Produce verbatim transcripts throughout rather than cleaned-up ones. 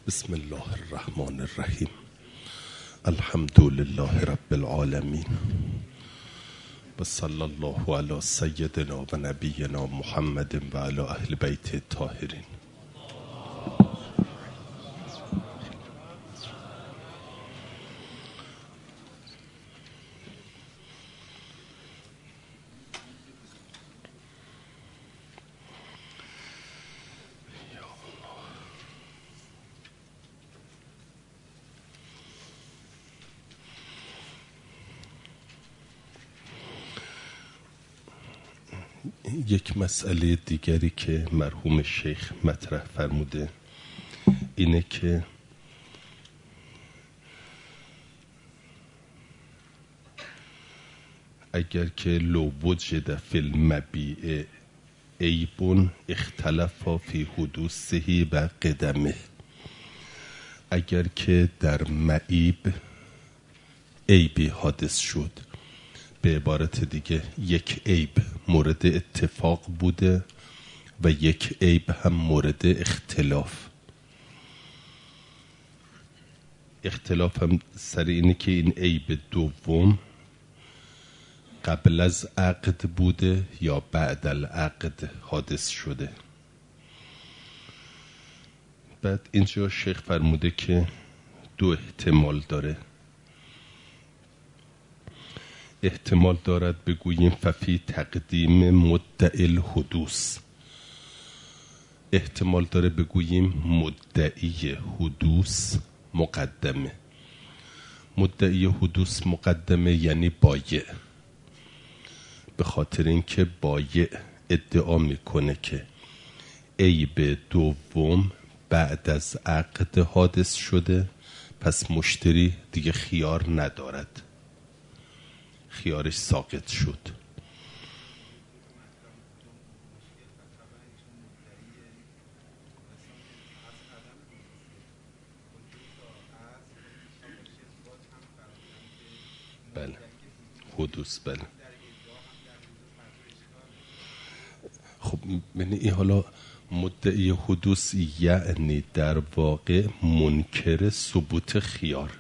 بسم الله الرحمن الرحیم. الحمد لله رب العالمین و صلی الله علی سیدنا و نبینا محمد و علی اهل بیت الطاهرین. یک مسئله دیگری که مرحوم شیخ مطرح فرموده اینه که اگر که لو وجد فی المبیع عیب اختلف فی حدوثه و قدمه، اگر که در معیب عیبی حادث شد، به عبارت دیگه یک عیب مورد اتفاق بوده و یک عیب هم مورد اختلاف. اختلاف هم سر اینه که این عیب دوم قبل از عقد بوده یا بعد العقد حادث شده. بعد اینجا شیخ فرموده که دو احتمال داره. احتمال دارد بگوییم ففی تقدیم مدعی الحدوث، احتمال داره بگوییم مدعی حدوث مقدمه. مدعی حدوث مقدمه یعنی بایع، به خاطر اینکه بایع ادعا میکنه که عیب دوم بعد از عقد حادث شده، پس مشتری دیگه خیار ندارد، خیارش ساقط شد. بله حدوث. بله خب ببینید این حالا مدعی حدوث یعنی در واقع منکر ثبوت خیار.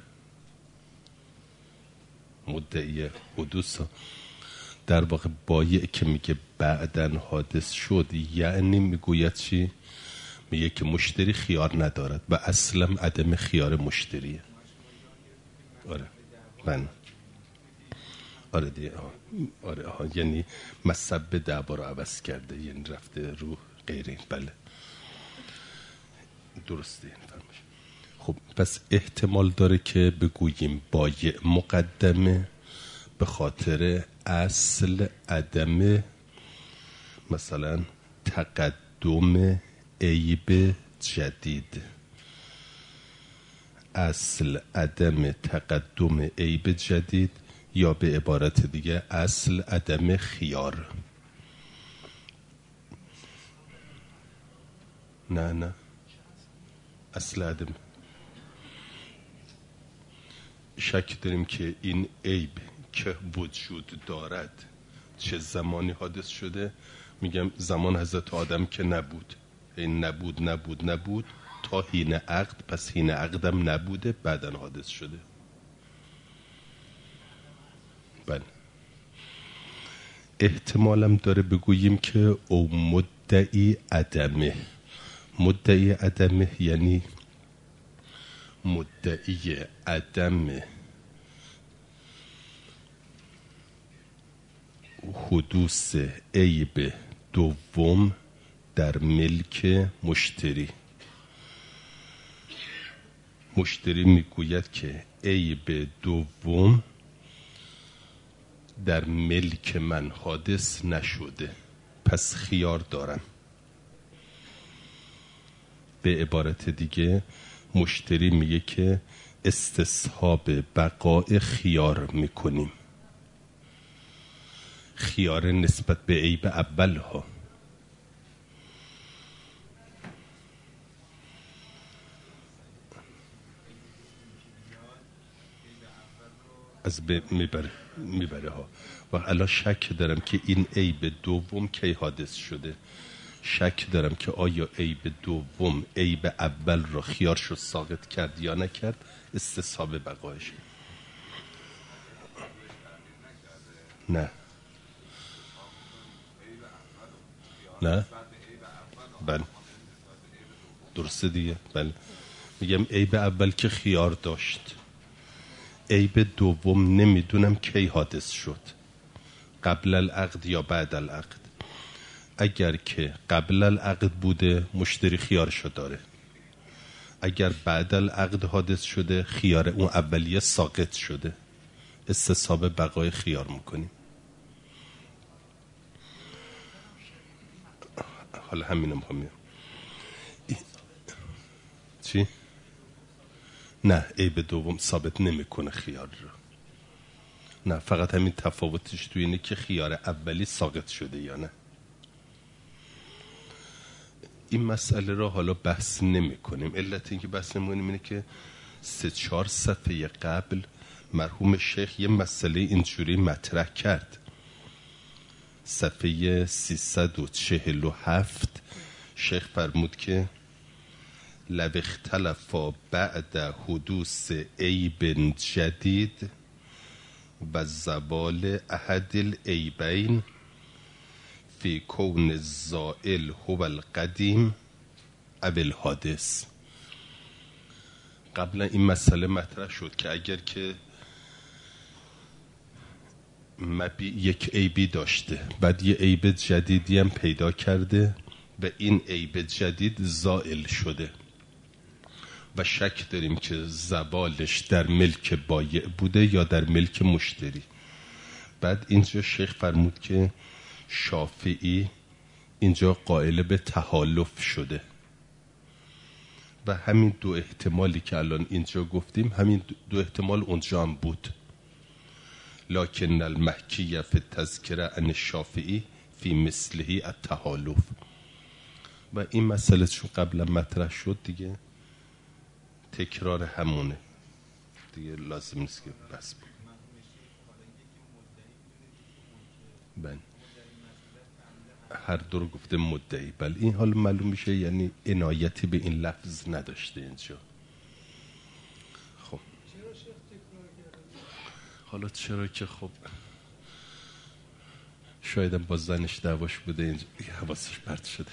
مدعی حدوث در واقع بایع که میگه بعدن حادث شد، یعنی میگوید چی؟ میگه که مشتری خیار ندارد و اصلا عدم خیار مشتریه. آره من آره دیگه آه. آره آه. یعنی مصب دعوا رو عوض کرده، یعنی رفته رو غیرین. بله درسته این فرمایش. خب پس احتمال داره که بگوییم بایع مقدمه به خاطر اصل عدم مثلا تقدم عیب جدید، اصل عدم تقدم عیب جدید، یا به عبارت دیگه اصل عدم خیار. نه نه اصل عدم، شک داریم که این عیب که وجود دارد چه زمانی حادث شده. میگم زمان حضرت آدم که نبود، این نبود نبود نبود تا حین عقد، پس حین عقدم نبوده، بعدن حادث شده. بله احتمالم داره بگوییم که او مدعی عدمه. مدعی عدمه یعنی مدعی عدم حدوث عیب دوم در ملک مشتری. مشتری میگوید که عیب دوم در ملک من حادث نشده، پس خیار دارم. به عبارت دیگه مشتری میگه که استصحاب بقای خیار میکنیم، خیار نسبت به عیب اول ها. از میبره میبره ها. و الان شک دارم که این عیب دوم کی حادث شده، شک دارم که آیا عیب دوم عیب اول را خیارش رو ساقط کرد یا نکرد، استصحاب بقایش. نه نه بله درسته دیگه. بله میگم عیب اول که خیار داشت، عیب دوم نمیدونم کی حادث شد، قبل العقد یا بعد العقد. اگر که قبل العقد بوده مشتری خیارشو داره، اگر بعد العقد حادث شده خیار اون اولیه ساقط شده، استصحاب بقای خیار میکنیم. حالا همینم همین چی؟ نه عیب دوم ثابت نمیکنه خیار رو، نه فقط همین تفاوتش توی اینه که خیار اولی ساقط شده یا نه. این مسئله را حالا بحث نمی کنیم. علت این که بحث نمی کنیم اینه که سه چهار صفحه قبل مرحوم شیخ یه مسئله اینجوری مطرح کرد. صفحه سیصد و چهل و هفت شیخ فرمود که لو اختلفا بعد حدوث عیب جدید و زوال احد العیبین فی کون الزائل هو القدیم او الحادث. قبلا این مسئله مطرح شد که اگر که مبی یک عیبی داشته بعد یه عیب جدیدی هم پیدا کرده و این عیب جدید زائل شده و شک داریم که زوالش در ملک بایع بوده یا در ملک مشتری، بعد اینجا شیخ فرمود که شافعی اینجا قائل به تحالف شده و همین دو احتمالی که الان اینجا گفتیم همین دو احتمال اونجا هم بود. لکن المحکی فی التذکره عن الشافعی فی مثله التحالف. و این مسئله چون قبلا مطرح شد دیگه تکرار همونه دیگه، لازم نیست که بس بود. بله هر دو رو گفته مدعی. بله این حال معلوم میشه یعنی عنایتی به این لفظ نداشته اینجا. خب حالا چرا که خب شاید با زنش دعواش بوده اینجا حواسش پرت شده.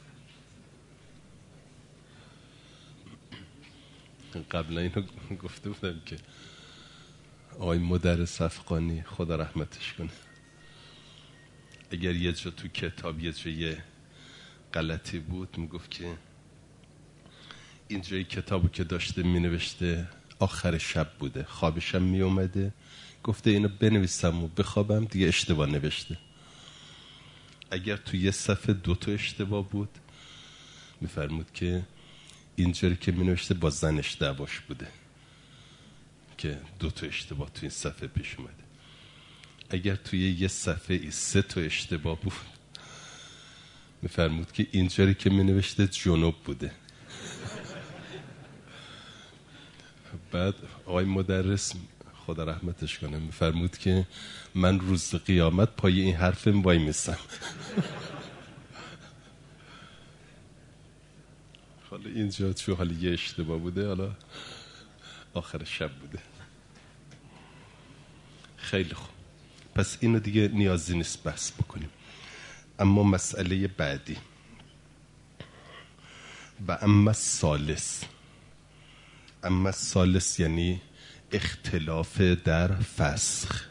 قبلا اینو گفته بودم که آقای مدرس افغانی خدا رحمتش کنه اگر یه جا تو کتاب یه جا یه غلطی بود میگفت که اینجای کتابو که داشته مینوشته آخر شب بوده، خوابشم میومده گفته اینو بنویسم و بخوابم، دیگه اشتباه نوشته. اگر تو یه صفحه دوتا اشتباه بود میفرمود که اینجوری که مینوشته با زنش دعواش بوده که دوتا اشتباه تو این صفحه پیش اومده. اگر توی یه صفحه سه تا اشتباه بود میفرمود که اینجوری که مینوشته جنوب بوده. بعد آقای مدرس خدا رحمتش کنه میفرمود که من روز قیامت پای این حرفم وای میسم. حالا اینجا چون حالا یه اشتباه بوده، حالا آخر شب بوده. خیلی خوب، پس اینو دیگه نیازی نیست بحث بکنیم. اما مسئله بعدی و اما ثالث، اما ثالث یعنی اختلاف در فسخ.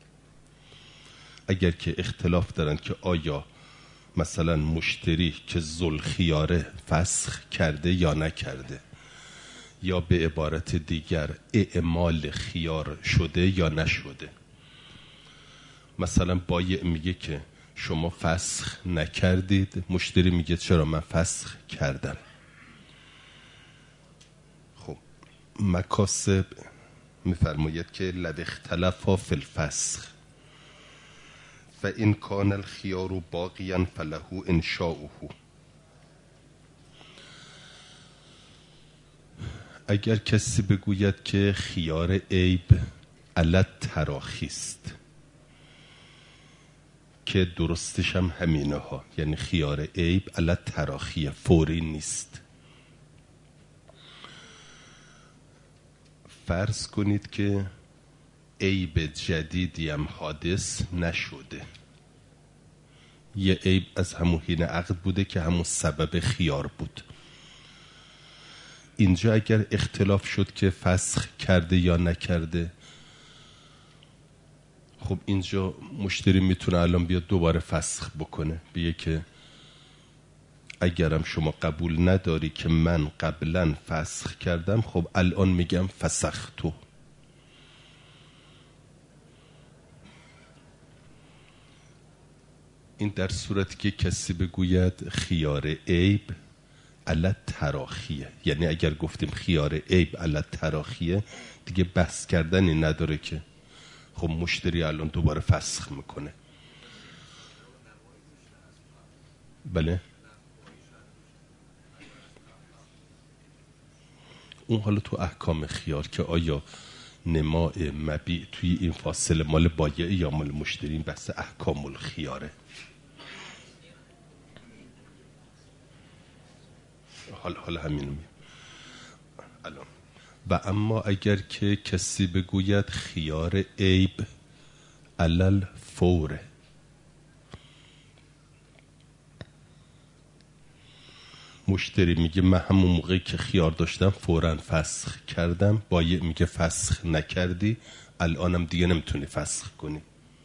اگر که اختلاف دارن که آیا مثلا مشتری که ذوالخیاره فسخ کرده یا نکرده، یا به عبارت دیگر اعمال خیار شده یا نشده. مثلا بایع میگه که شما فسخ نکردید، مشتری میگه چرا من فسخ کردم. خب مکاسب میفرماید که لو اختلفا فی الفسخ فإن کان الخیار باقیا فله انشاؤه. اگر کسی بگوید که خیار عیب علی التراخی است، که درستش هم همینه ها، یعنی خیار عیب علی تراخیه، فوری نیست. فرض کنید که عیب جدیدی هم حادث نشده، یه عیب از همون حین عقد بوده که همون سبب خیار بود. اینجا اگر اختلاف شد که فسخ کرده یا نکرده، خب اینجا مشتری میتونه الان بیاد دوباره فسخ بکنه، بگه که اگرم شما قبول نداری که من قبلا فسخ کردم، خب الان میگم فسختو. این در صورتی که کسی بگوید خیار عیب علی تراخیه، یعنی اگر گفتیم خیار عیب علی تراخیه دیگه بحث کردنی نداره که خب مشتری الان دوباره فسخ میکنه. بله اون حالا تو احکام خیار که آیا نماء مبیع توی این فاصله مال بایع یا مال مشتری، این بحث احکام الخیاره. حالا حالا همینو می الان. و اما اگر که کسی بگوید خیار عیب علل فوره، مشتری میگه من همون موقعی که خیار داشتم فوراً فسخ کردم، بایع میگه فسخ نکردی، الانم دیگه نمیتونی فسخ کنی.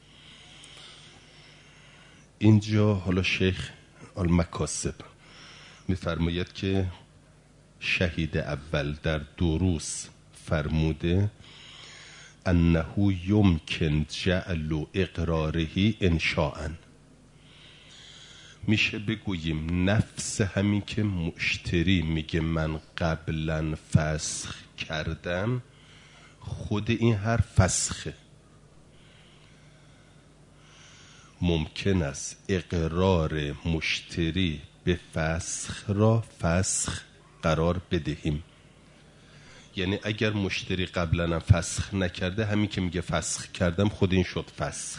اینجا حالا شیخ المکاسب میفرماید که شهید اول در دروس فرموده انه یمکن جعل اقراره انشاءً، میشه بگوییم نفس همین که مشتری میگه من قبلا فسخ کردم، خود این حرف فسخه. ممکن است اقرار مشتری به فسخ را فسخ قرار بدهیم، یعنی اگر مشتری قبلا فسخ نکرده، همین که میگه فسخ کردم خود این شد فسخ.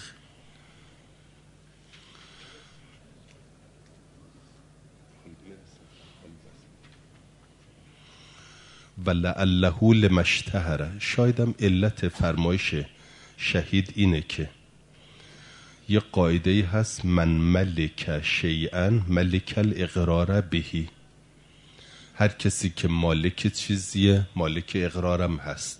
ولعله لما اشتهر، شایدم علت فرمایش شهید اینه که یه قاعده‌ای هست من ملک شیئا ملک الاقرار بهی، هر کسی که مالک چیزیه مالک اقرارم هست.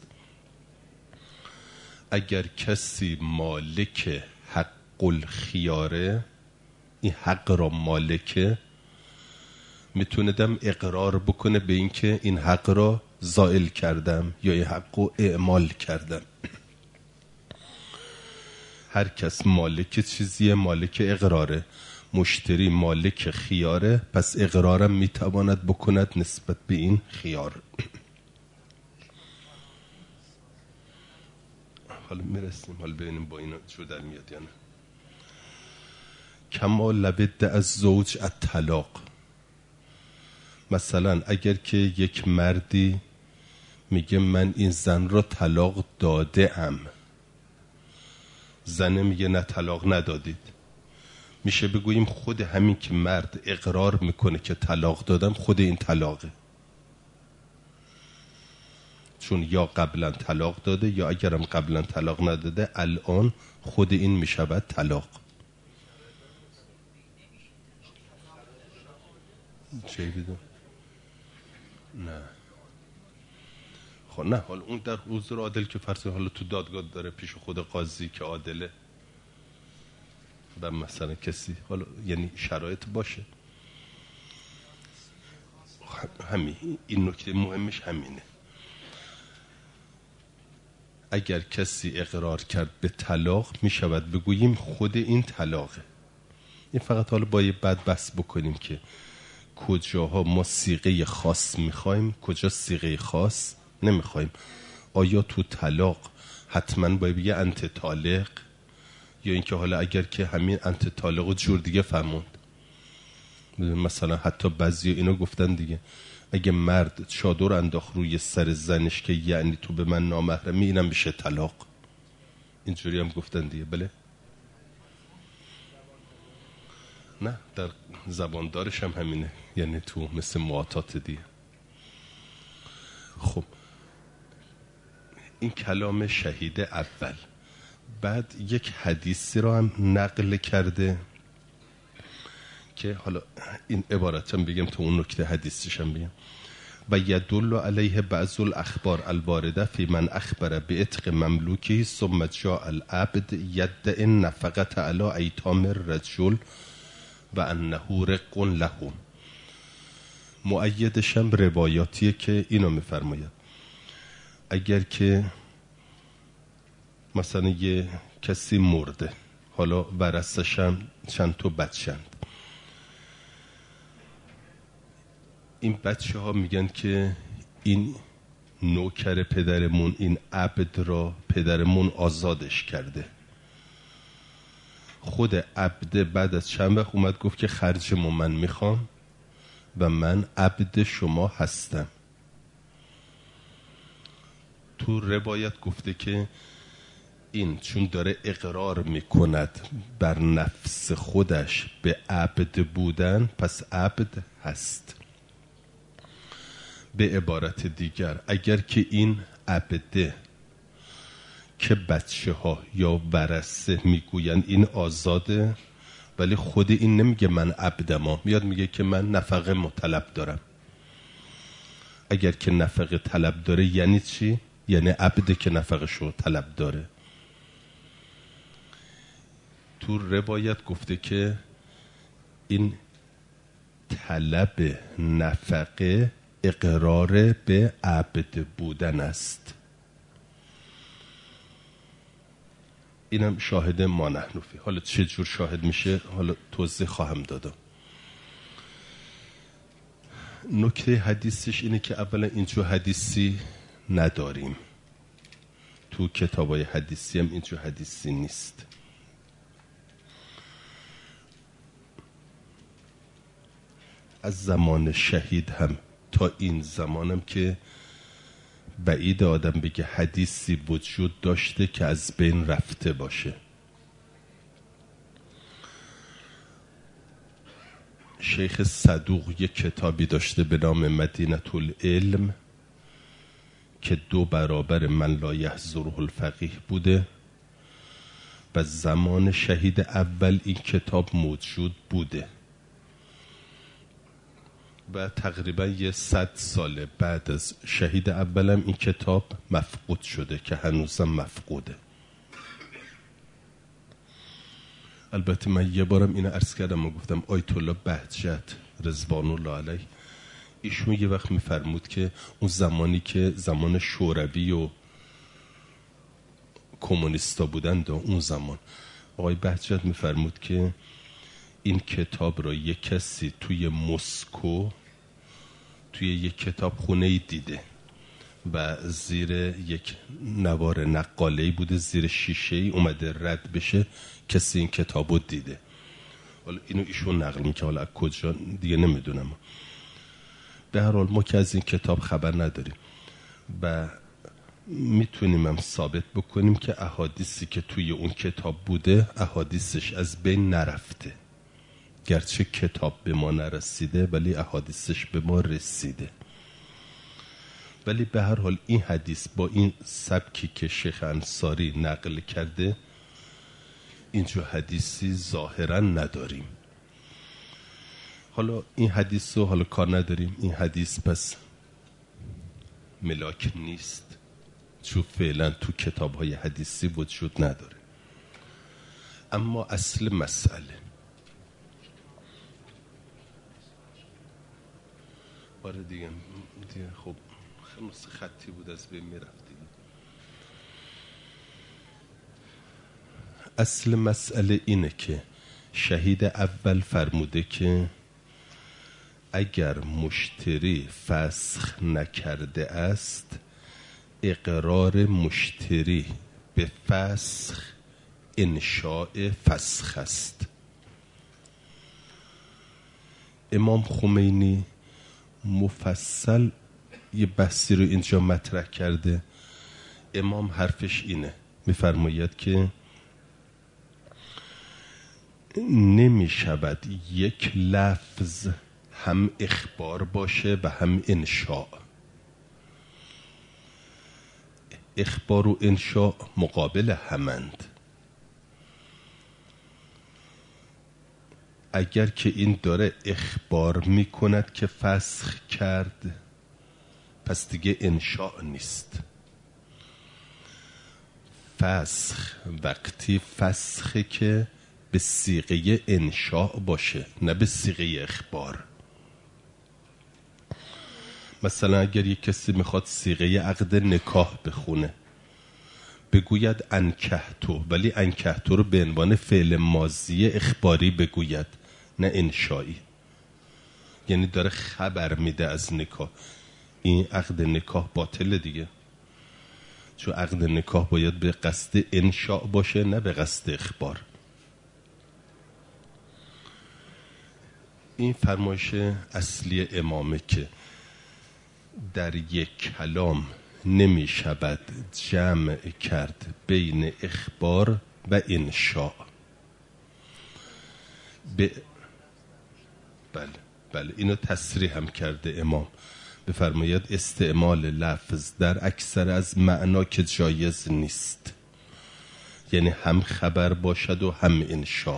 اگر کسی مالک حق الخیاره، این حق را مالکه، میتونه دم اقرار بکنه به این که این حق را زائل کردم یا این حق رو اعمال کردم. هر کس مالک چیزیه مالک اقراره، مشتری مالک خیاره، پس اقرارم میتواند بکند نسبت به این خیار. حالا میرسیم، حالا ببینیم با اینا چو در میاد یا نه. کما لبد از زوج الطلاق، مثلا اگر که یک مردی میگه من این زن را طلاق داده ام، زنه میگه نه طلاق ندادید، میشه بگوییم خود همین که مرد اقرار میکنه که طلاق دادم خود این طلاقه، چون یا قبلا طلاق داده یا اگرم قبلا طلاق نداده الان خود این میشود طلاق. چه بیدم؟ نه خب نه، حالا اون در حضور عادل که فرض حالا تو دادگاه داره پیش خود قاضی که عادله و مثلا کسی حالا یعنی شرایط باشه، همین این نکته مهمش همینه. اگر کسی اقرار کرد به طلاق میشود بگوییم خود این طلاقه. این فقط حالا باید بعد بحث بکنیم که کجاها ما صیغه خاص میخوایم، کجا صیغه خاص نمیخوایم. آیا تو طلاق حتما باید بگه انت طالق، یا اینکه حالا اگر که همین انت طالق جور دیگه فرموند، مثلا حتی بعضی اینو گفتن دیگه اگه مرد چادر انداخت روی سر زنش که یعنی تو به من نامحرمی، اینم بشه طلاق. اینجوری هم گفتن دیگه. بله نه در زباندارش هم همینه، یعنی تو مثل معاطات دیگه. خب این کلام شهید اول. بعد یک حدیثی رو هم نقل کرده که حالا این عبارتم بگم تو اون نکته حدیثش هم بگم. و یدل علیه بعض الاخبار الوارده فی من اخبر بعتق مملوکی ثم جاء العبد یدعی نفقة علی ایتام الرجل و انه رق له. مؤیدش هم روایاتیه که اینو میفرماید اگر که مثلا یه کسی مرده، حالا ورثش هم چند تا بچه‌اند، این بچه ها میگن که این نوکر پدرمون، این عبد را پدرمون آزادش کرده. خود عبد بعد از چند وقت اومد گفت که خرجمو من میخوام و من عبد شما هستم. تو روایت گفته که این چون داره اقرار میکند بر نفس خودش به عبد بودن، پس عبد هست. به عبارت دیگر اگر که این عبده که بچه ها یا ورثه میگویند این آزاده، ولی خود این نمیگه من عبدم، میاد میگه که من نفقه مطلب دارم. اگر که نفقه طلب داره یعنی چی؟ یعنی عبده که نفقه شو طلب داره. تو روایت گفته که این طلب نفقه اقرار به عبد بودن است. اینم شاهد ما نحن فیه. حالا چه جور شاهد میشه حالا توضیح خواهم دادم. نکته حدیثش اینه که اولا اینجور حدیثی نداریم، تو کتابای حدیثی هم اینجور حدیثی نیست. از زمان شهید هم تا این زمانم که بعید آدم بگه حدیثی وجود داشته که از بین رفته باشه. شیخ صدوق یک کتابی داشته به نام مدینه العلم که دو برابر من لا یحضره الفقیه بوده و زمان شهید اول این کتاب موجود بوده و تقریبا یه صد سال بعد از شهید اولم این کتاب مفقود شده که هنوزم مفقوده. البته من یه بارم اینو عرض کردم و گفتم آیت الله بهجت رضوان الله علیه ایشون یه وقت میفرمود که اون زمانی که زمان شوروی و کمونیستا بودند و اون زمان آقای بهجت میفرمود که این کتاب را یک کسی توی مسکو توی یک کتاب خونه دیده و زیر یک نوار نقاله‌ای بوده، زیر شیشه‌ای اومده رد بشه، کسی این کتابو دیده. حالا اینو ایشون نقل میکنه، حالا از کجا دیگه نمیدونم. به هر حال ما که از این کتاب خبر نداریم و میتونیم هم ثابت بکنیم که احادیثی که توی اون کتاب بوده احادیثش از بین نرفته، گرچه کتاب به ما نرسیده ولی احادیثش به ما رسیده. ولی به هر حال این حدیث با این سبکی که شیخ انصاری نقل کرده اینجور حدیثی ظاهرا نداریم. حالا این حدیث رو حالا کار نداریم، این حدیث پس ملاک نیست چون فعلا تو کتاب های حدیثی وجود نداره. اما اصل مسئله آره دیگه, دیگه خب خیلی خطی بود از بین میرفت دیگه. اصل مسئله اینه که شهید اول فرموده که اگر مشتری فسخ نکرده است اقرار مشتری به فسخ انشاء فسخ است. امام خمینی مفصل یه بحثی رو اینجا مطرح کرده. امام حرفش اینه، میفرماید که نمی شود یک لفظ هم اخبار باشه و هم انشاء. اخبار و انشاء مقابل همند. اگر که این داره اخبار می کند که فسخ کرد، پس دیگه انشاء نیست. فسخ وقتی فسخه که به صیغه انشاء باشه، نه به صیغه اخبار. مثلا اگر یک کسی میخواد صیغه عقد نکاح بخونه، بگوید انکحتو، ولی انکحتو رو به عنوان فعل ماضی اخباری بگوید، نه انشایی. یعنی داره خبر میده از نکاح. این عقد نکاح باطله دیگه، چون عقد نکاح باید به قصد انشاء باشه، نه به قصد اخبار. این فرمایش اصلی امامه که در یک کلام نمی شود جمع کرد بین اخبار و انشاء. ب... بله بله اینو تصریح هم کرده امام. بفرماید استعمال لفظ در اکثر از معنا که جایز نیست، یعنی هم خبر باشد و هم انشاء.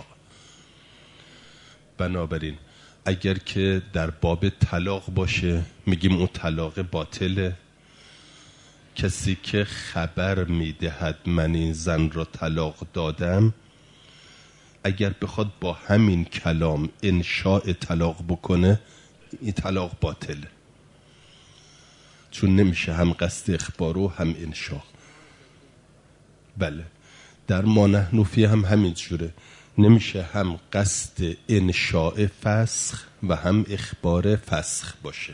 بنابراین اگر که در باب طلاق باشه میگیم اون طلاق باطله. کسی که خبر میدهد من این زن را طلاق دادم، اگر بخواد با همین کلام انشاء طلاق بکنه، این طلاق باطله، چون نمیشه هم قصد اخبار و هم انشاء. بله در ما نحن فی هم همین جوره، نمیشه هم قصد انشاء فسخ و هم اخبار فسخ باشه.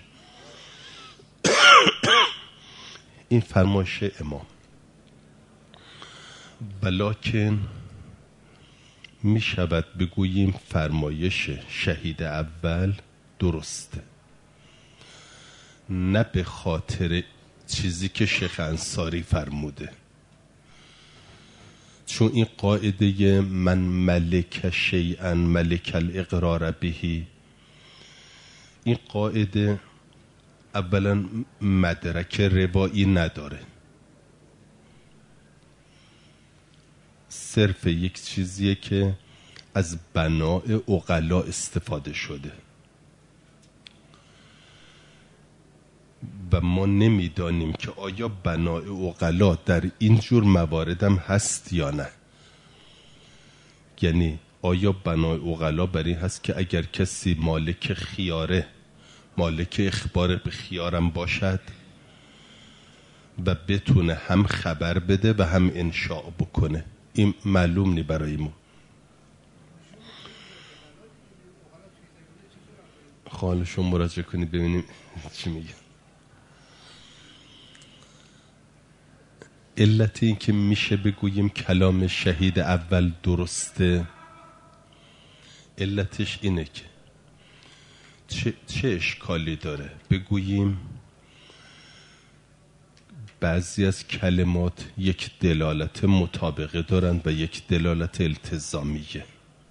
این فرمایش امام. بلکن می شود بگوییم فرمایش شهید اول درسته، نه به خاطر چیزی که شیخ انصاری فرموده، چون این قاعده من ملک شیئا ملک الاقرار بهی، این قاعده اولا مدرک روایی نداره، صرف یک چیزیه که از بناء عقلا استفاده شده و ما نمیدانیم که آیا بناء عقلا در این جور موارد هم هست یا نه. یعنی آیا بناء عقلا برای هست که اگر کسی مالک خیاره، مالک اخبار به خیارم باشد و بتونه هم خبر بده و هم انشاء بکنه. این معلوم نی برای ما. خالشون مراجعه کنید ببینیم چی میگه. علت این که میشه بگوییم کلام شهید اول درسته، علتش اینه که چه, چه اشکالی داره بگوییم بعضی از کلمات یک دلالت مطابقه دارند و یک دلالت التزامیه.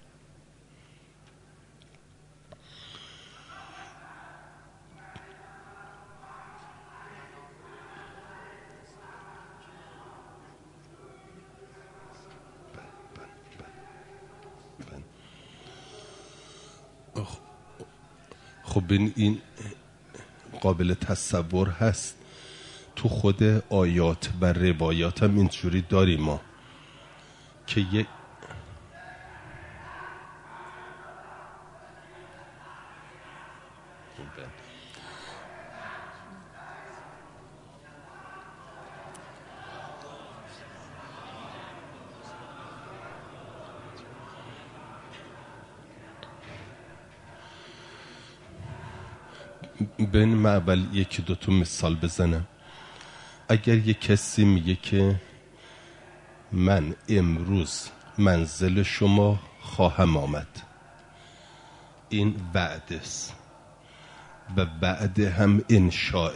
خب این قابل تصور هست. تو خود آیات و روایات هم اینجوری داریم ما که یک بین من اول یکی دو تا مثال بزنم. اگر یک کسی میگه که من امروز منزل شما خواهم آمد، این وعده است و وعده هم انشاء.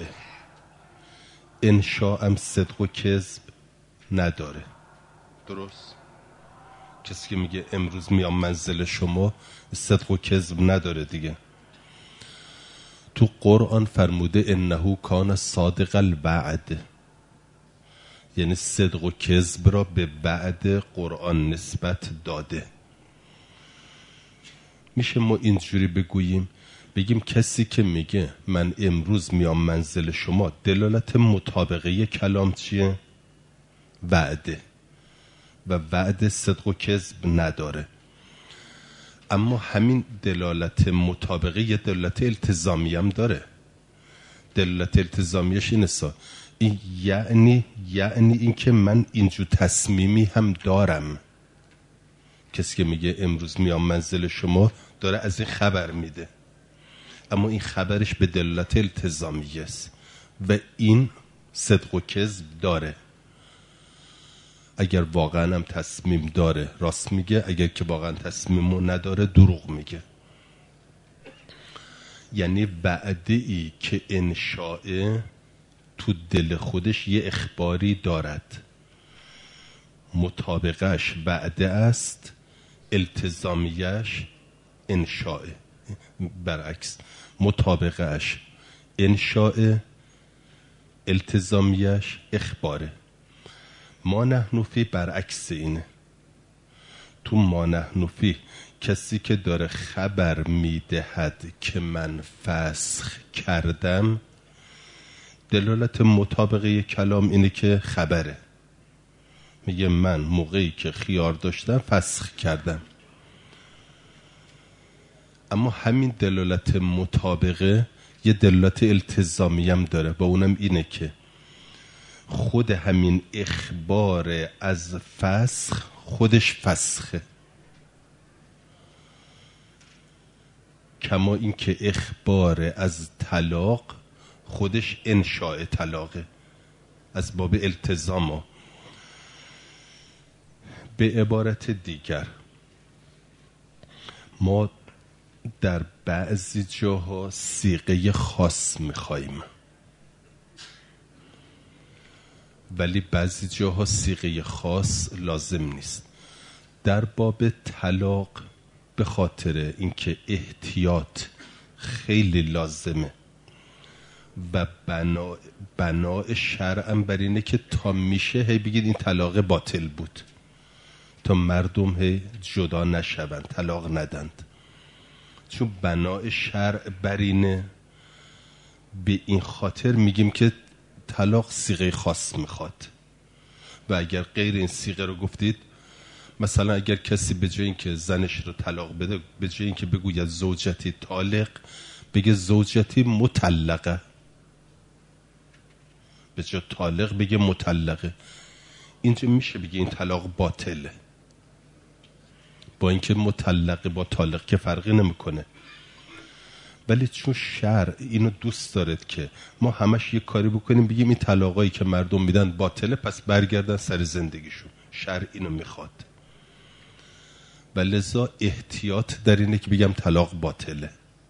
انشاء هم صدق و کذب نداره، درست؟ کسی که میگه امروز میام منزل شما صدق و کذب نداره دیگه. تو قرآن فرموده انه کان صادق الوعد، یعنی صدق و کذب را به وعد قرآن نسبت داده. میشه ما اینجوری بگوییم، بگیم کسی که میگه من امروز میام منزل شما، دلالت مطابقه کلام چیه؟ وعده، و وعده صدق و کذب نداره. اما همین دلالت مطابقه یه دلالت التزامی هم داره. دلالت التزامیش اینه سا این یعنی یعنی این که من اینجور تصمیمی هم دارم. کسی که میگه امروز میام منزل شما داره از این خبر میده، اما این خبرش به دلالت التزامی است و این صدق و کذب داره. اگر واقعا هم تصمیم داره راست میگه، اگر که واقعا تصمیمو نداره دروغ میگه. یعنی وعده ای که انشاء تو دل خودش یه اخباری دارد، مطابقش وعده است، التزامیش انشاء. برعکس، مطابقش انشاء، التزامیش اخباره. ما نحن فی برعکس اینه. تو ما نحن فی کسی که داره خبر میدهد که من فسخ کردم، دلالت مطابقه کلام اینه که خبره. میگه من موقعی که خیار داشتم فسخ کردم. اما همین دلالت مطابقه یه دلالت التزامی هم داره، با اونم اینه که خود همین اخبار از فسخ خودش فسخه، کما این که اخبار از طلاق خودش انشاء طلاقه، از باب التزامه. به عبارت دیگر ما در بعضی جاها صیغه خاص میخواییم، ولی بعضی جاها صیغه خاص لازم نیست. در باب طلاق به خاطر اینکه احتیاط خیلی لازمه و بنا بناء شرعم بر اینه که تا میشه هی بگید این طلاق باطل بود، تا مردم هی جدا نشوند، طلاق ندند. چون بناء شرع بر اینه، به این خاطر میگیم که طلاق صیغه خاص میخواد. و اگر غیر این صیغه رو گفتید، مثلا اگر کسی به جای اینکه زنش رو طلاق بده، به جای اینکه بگوید زوجتی طالق، بگه زوجتی مطلقه، به جای طالق بگه مطلقه، اینجا میشه بگه این طلاق باطله، با اینکه مطلقه با طالق که فرقی نمیکنه. ولی چون شرع اینو دوست دارد که ما همش یه کاری بکنیم بگیم این طلاقایی که مردم میدن باطله، پس برگردن سر زندگیشون، شرع اینو میخواد. و لذا احتیاط در اینه که بگم طلاق باطله.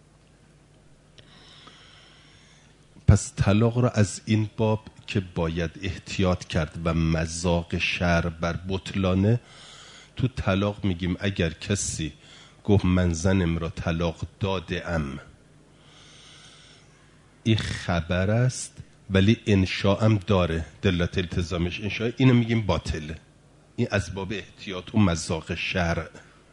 پس طلاق را از این باب که باید احتیاط کرد و مذاق شرع بر بطلانه، تو طلاق میگیم اگر کسی گفت من زنم را طلاق داده ام، این خبر است ولی انشاء هم داره، دلالت التزامش انشاء، اینو میگیم باطله. این از باب احتیاط و مذاق شرع.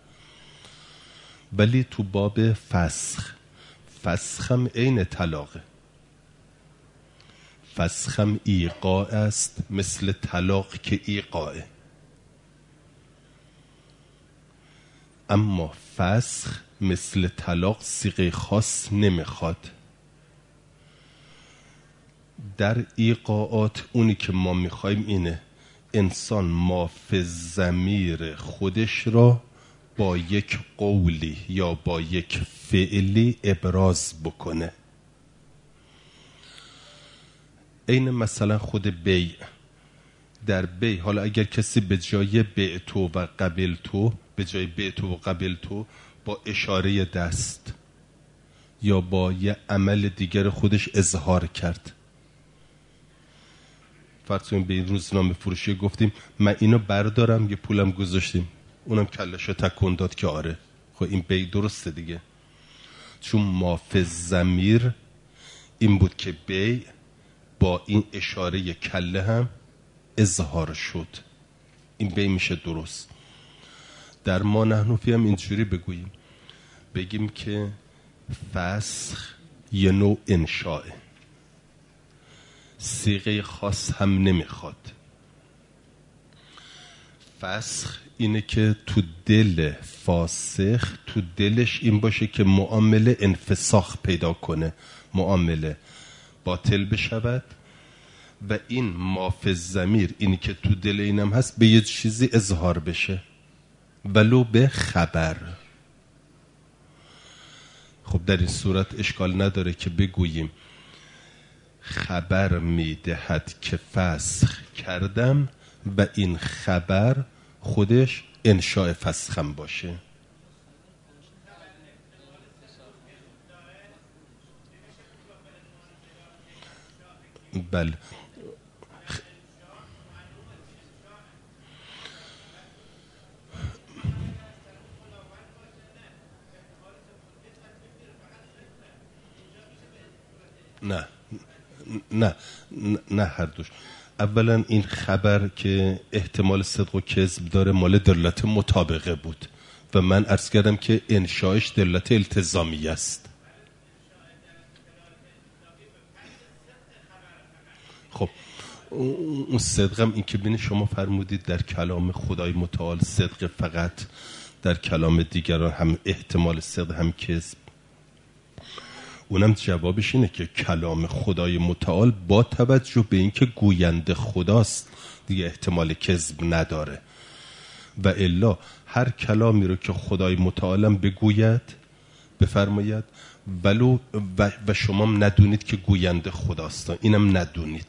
ولی تو باب فسخ، فسخ هم عین طلاقه، فسخ هم ایقاع است مثل طلاق که ایقاعه. اما فسخ مثل طلاق صیغه خاص نمیخواد. در ایقاعات اونی که ما میخوایم اینه انسان ما فی ضمیر خودش را با یک قولی یا با یک فعلی ابراز بکنه. این مثلا خود بیع، در بیع حالا اگر کسی به جای بیع تو و قبل تو، به جای بیع تو و قبل تو با اشاره دست یا با یه عمل دیگر خودش اظهار کرد، فرض کنیم به این روزنامه فروشی گفتیم من اینو بردارم، یه پولم گذاشتیم، اونم کلشو تکون داد که آره. خب این بی درسته دیگه، چون ما فی ضمیر این بود که بی با این اشاره کله هم اظهار شد، این بی میشه درست. در ما نحن فی هم اینجوری بگوییم، بگیم که فسخ یه نوع انشاء، صیغه خاص هم نمیخواد. فسخ اینه که تو دل فاسخ، تو دلش این باشه که معامله انفساخ پیدا کنه، معامله باطل بشود و این ما فی الضمیر اینی که تو دل اینم هست به یه چیزی اظهار بشه، ولو به خبر. خب در این صورت اشکال نداره که بگوییم خبر میدهد که فسخ کردم و این خبر خودش انشاء فسخم باشه. بله نه نه نه هر دوش. اولا این خبر که احتمال صدق و کذب داره مال دلالت مطابقه بود و من عرض کردم که انشاءش دلالت التزامی است. خب اون صدقم این که بین شما فرمودید در کلام خدای متعال صدق فقط، در کلام دیگران هم احتمال صدق هم کذب. اونم جوابش اینه که کلام خدای متعال با توجه به اینکه گوینده خداست دیگه احتمال کذب نداره، و الا هر کلامی رو که خدای متعالم بگوید بفرماید ولو و, و شما ندونید که گوینده خداست، اینم ندونید.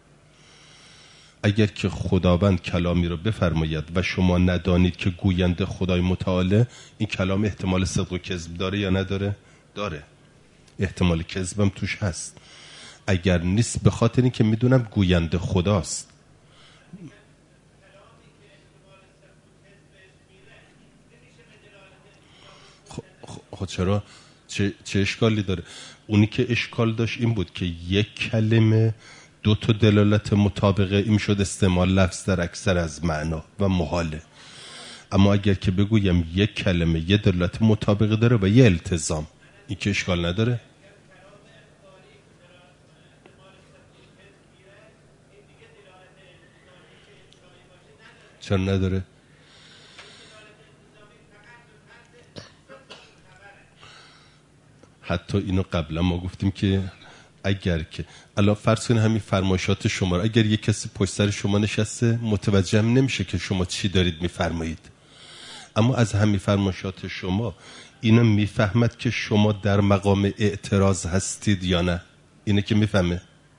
اگر که خداوند کلامی رو بفرماید و شما ندانید که گوینده خدای متعاله، این کلام احتمال صدق و کذب داره یا نداره؟ داره، احتمال کذبم توش هست. اگر نیست به خاطر این که میدونم گوینده خداست. خب چرا؟ چه, چه اشکالی داره؟ اونی که اشکال داشت این بود که یک کلمه دو تا دلالت مطابقه این شد استعمال لفظ در اکثر از معنا و محاله. اما اگر که بگویم یک کلمه یه دلالت مطابقه داره و یه التزام، این که اشکال نداره. چرا نداره؟ حتی اینو قبلا ما گفتیم که اگر که الان فرض کنید همین فرمایشات شما رو اگر یک کسی پشت سر شما نشسته متوجه هم نمیشه که شما چی دارید میفرمایید، اما از همین فرمایشات شما اینو میفهمد که شما در مقام اعتراض هستید یا نه. اینه که میفهمه،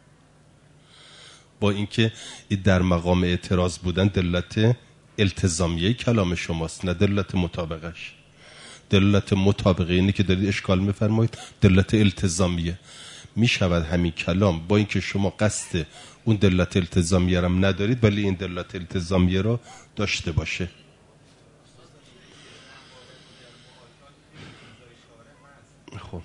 با اینکه این در مقام اعتراض بودن دلالت التزامیه کلام شماست نه دلالت مطابقش. دلالت مطابقه اینه که دارید اشکال میفرمایید، دلالت التزامیه. میشود همین کلام با اینکه شما قصد اون دلالت التزامیه رو ندارید ولی این دلالت التزامیه رو داشته باشه. خب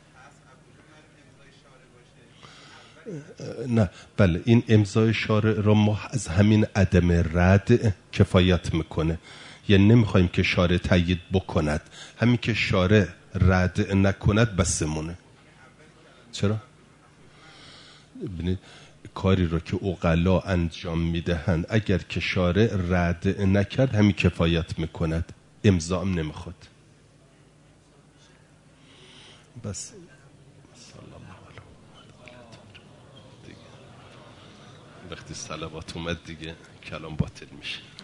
نه بله، این امضای شارع را ما از همین عدم رد کفایت میکنه، یعنی نمیخوایم که شارع تایید بکند، همین که شارع رد نکند بسمونه. چرا؟ ببینید کاری رو که عقلا انجام میدهند اگر که شارع رد نکرد همین کفایت میکند، امضا هم نمیخواد. بس وقتی صلوات اومد دیگه کلام باطل میشه.